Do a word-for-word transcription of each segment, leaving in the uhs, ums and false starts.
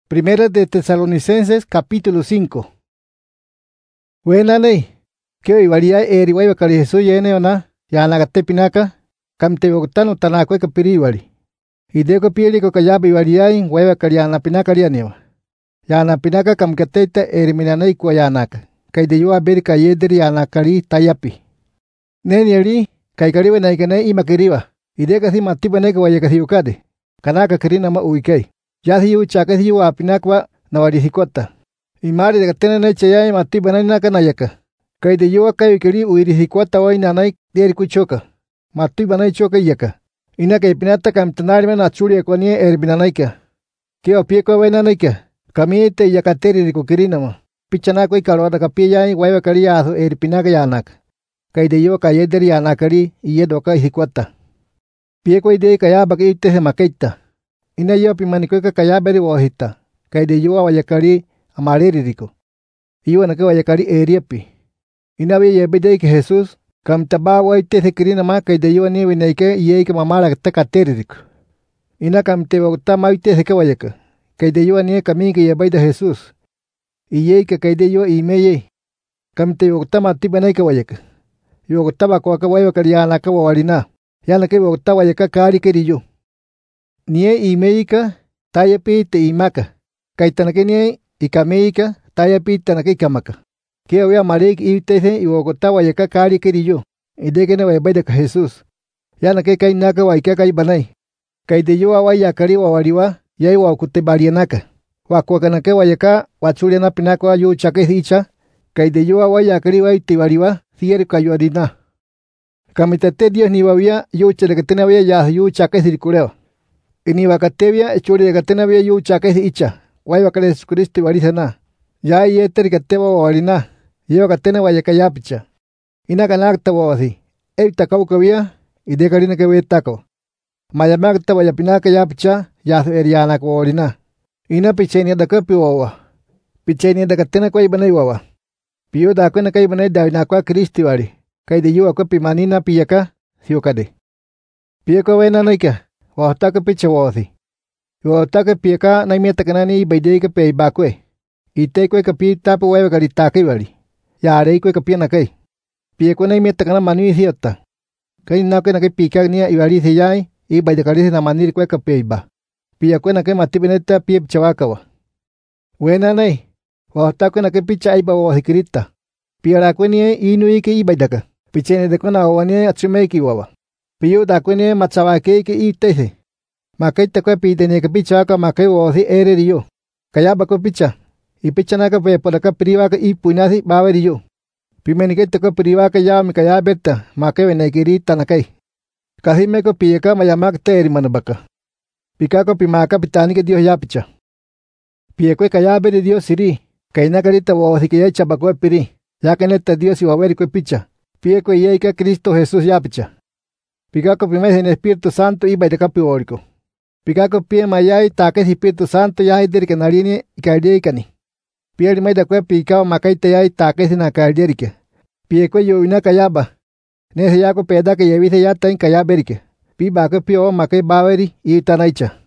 Primera de Tesalonicenses capítulo cinco. Buenanay, que ibaría eri waiba kali Jesús yene ona, ya nagate pinaka, kam te bogotano tanakwe ka piribari. Ide ko pili ko kayabi ibaría in waiba kali ana pinaka rianewa. Ya na pinaka kam kateta eri minanay kwa yanaka, kay de yo aberi kayedri yanakari tayapi. Neni eri, kay kariba na ikanay imakiriba, ide kasi matiba na kawaya kasi ukade, kanaka kirina ma uikay. Ya si yu chaka si yu apinakwa na warisikuata. Imari de katena na chaya mati banay na kanayaka. Kay de yu akayo kiri uirisikuata way nanay deri kuchoka. Mati banay choka yaka. Ina kay pinata kam tanari man achuri akwani er binanayka. Kaya pieko way nanayka. Kami te yakateri riku kirina mo. Pichanako ikalwada kapiya waiwa kari aso er pinaka yanak. Kay de yu kayederi yanakari iyedo ka isikuata. Pieko ide kaya baki ite se makaita. Ina yo pimanikoka kaya beri wahita, kay de yo wayakari amariri riko. Iwa nake wayakari eriapi. Ina we yebede ke Jesus, kam taba waite se kirina ma kay de yo ni wineke iye ke mamara ta kateri riko. Ina kam te wagta maite se ke wayaka, kay de yo ni kami ke yebede Jesus. Iye ke kay de yo imeye, kam te wagta mati banay ke wayaka. Yo wagta ba ko ka wayakari yana ka wawarina, yana ke wagta wayaka kari keriyo. Nie imeika tayapi te imaka. Kay tanake nie ikameika tayapi tanake ikamaka. Kaya wea marik itese iwogota wayaka kari keriyo. Ideke na wayabay ka Jesus. Yana ke kay naka wayka kay banay. Kay deyo awaya kari wawariwa yay wakute barianaka. Wakwaka nake wayaka wachulia na pinakwa yu chake hicha. Kay deyo awaya kari way tibariwa siyer kayuarina. Kamitate Dios ni wawia yu chelekatena wea ya yu chake sirikuleo. Ini wakatevia echuri de katena via yu chake icha. Wai wakale Jesucristo warisana. Ya yeteri kateva warina. Yo katena wayakaya picha. Ina kanakta wasi. Evita kaukavia y de karina que ve taco. Mayamakta wayapinaka ya picha ya eriana warina. Ina pichenia da kapi wawa. Pichenia da katena kwa ibanay wawa. Piyo da kwena kay ibanay da na kwa Kristi wari. Kay de yu akwa pimanina piyaka siokade. Piyo kwa wena naika. Wahotaka picha wathi. Wahotaka piaka na imieta kanani baideka pe bakwe. Ite kwe kapi tapo wewe karitake wali. Yare kwe kapi na kai. Pieko na imieta kana manu isiota. Kai na kwe na kai pika niya iwari se yai i baidekari na maniri kwe kapi iba. Piako na kai matibeneta pie chawakawa. Wena nai. Wahotaka na kai picha iba wathi kirita. Piara kwe niya inu ike i baidaka. Pichene de kona wani atsumeki wawa. Piyo da kwene matsawake ke itese. Makai takwe pitene ke picha ka makai wosi ere riyo. Kaya bako picha. I picha na ka pe polaka priwa ka ipunasi bawe riyo. Pimenike takwe priwa ka ya mi kaya beta makai wene kiri tanakai. Kasi me ko piye ka mayamak teri manabaka. Pika ko pimaka pitani ke Dios ya picha. Piye kwe kaya beri Dios siri. Kaina karita wosi ke ya chabakwe piri. Ya keneta Dios iwaweri kwe picha. Piye kwe ye ka Cristo Jesús ya picha. Picaco primero en el Espíritu Santo y baita capiórico. Picaco pie mayay taques Espíritu Santo ya hay del canarini y cardícani. Pie may da cue picao macay te hay taques en la cardírica. Pie cuello una callaba. Nese yaco peda que llevise ya ta en callaberique. Pi baco pio macay baveri y tanaicha.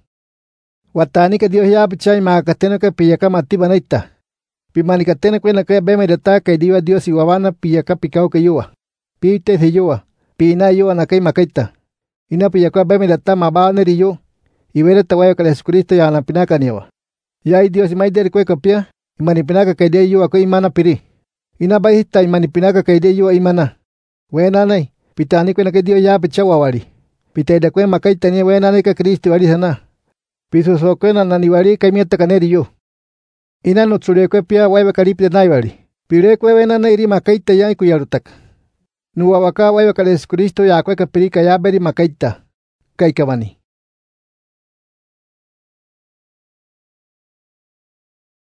Watani que Dios ya picha y macateno que pillaca matibanita. Pi manicateno que en la que beme de ta que diva Dios y guabana pillaca picao que yuva. Pi te se yuva. Pina yo anakai makaita. Ina piyakwa beme data mabane riyo. Ibere tawayo kala Jesucristo ya na pinaka niwa. Ya i Dios mai der kwe kapia. Imani pinaka kay de yo ako imana piri. Ina bahita imani pinaka kay de yo imana. Wena nay. Pitani kwe na kay Dios ya picha wawari. Pitay da kwe makaita ni wena nay ka Kristo wari sana. Piso so kwe na naniwari kay mieta kaneri yo. Ina no tsure kwe pia waiwa karipide nay wari. Pire kwe wena nay ri makaita ya ikuyarutak. Nuwawaka waiwa kala Jesucristo ya kwe kapiri kaya beri makaita. Kay kabani.